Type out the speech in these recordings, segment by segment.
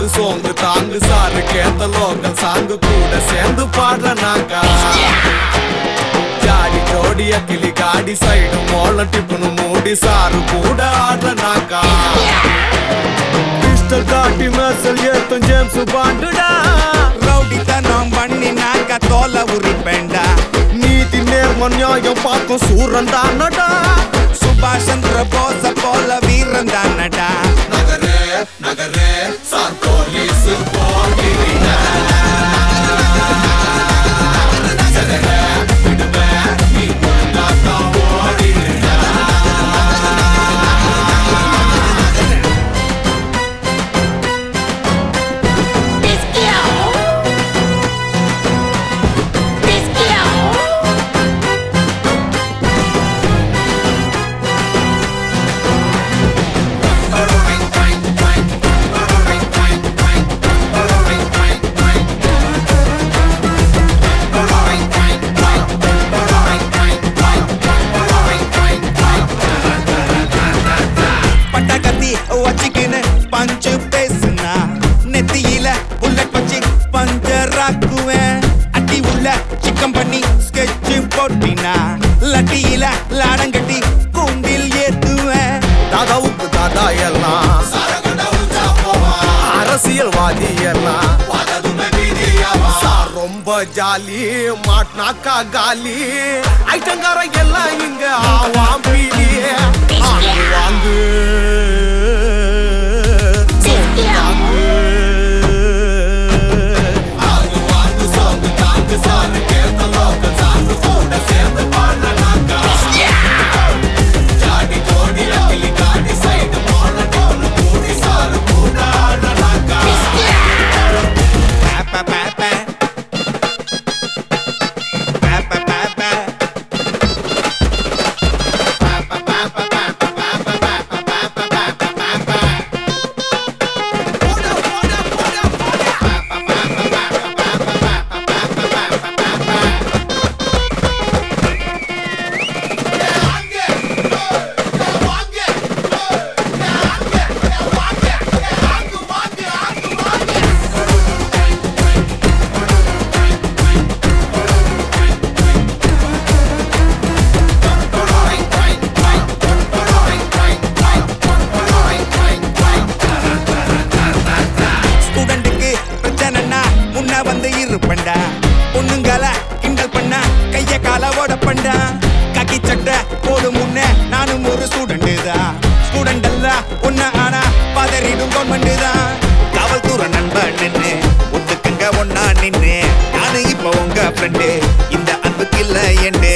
வாங்கு சோங்கு தாங்கு சாரு கேத்த லோக்கல் சாங்கு கூட சேர்ந்து பாடுறனாக்கா ஜாடி ஜோடி அக்கிலி காடி சைடு மோள டிப்புனு மூடி சாரு கூட ஆடுறனாக்கா கிறிஸ்டல் காட்டி மெர்சல் ஏத்தும் ஜேம்ஸ் பாண்டுடா ரவுடித்தனம் பண்ணினாக்க தோலை உரிப்பேண்டா நீதி நேர்ம நியாயம் பார்க்கும் சூரன் தானடா சுபாஷ் சந்திர போஸ போல வீரன் தானடா நகரே நகரே சார் போலீஸ் போகிறீங்க வச்சிக்கின்னு பஞ்சு பேசுனா நெத்தியில புல்லட் வச்சு பஞ்சராக்குவேன் அட்டி உள்ள சிக்கம் பண்ணி ஸ்கெட்ச் போட்டினா லட்டியில லாடங்கட்டி கூண்டில் ஏத்துவேன் தாதாவுக்கு தாதா எல்லாம் அரசியல்வாதி எல்லாம் ரொம்ப ஜாலி மாட்னாக்கா காலி ஐட்டங்கார எல்லாம் இங்க ஆவாம் பீலியே வாங்கு இருப்பண்டா பொண்ணுங்கள கிண்டல் பண்ண கைய கால ஓடப்பண்டா கக்கி சட்டை போடு முன்ன நானும் ஒரு ஸ்டூடெண்ட் தான் ஸ்டூடெண்ட் அல்ல ஒன்ன ஆனா பதறிடும் கவர்மெண்ட் தான் காவல்துறை நண்பன் நின்று ஒத்துக்குங்க ஒன்னா நின்று நானு இப்ப உங்க ஃப்ரெண்டு இந்த அன்புக்கு இல்ல என்று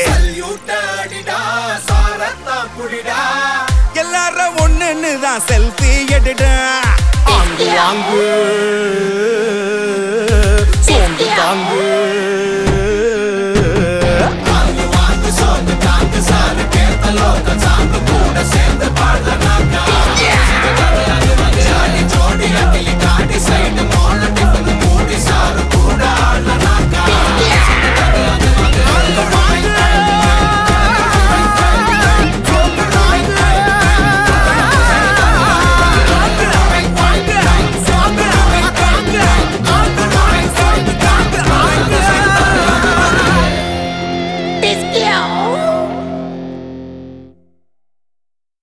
எல்லாரும் ஒண்ணுன்னு தான் செல்ஃபி எடுடா வாங்கு சோங்கு தாங்கு சாங்கு சாரு கேட்ட லோக்கல் சாங்கு கூட சேர்ந்து பாடுறனாக்கா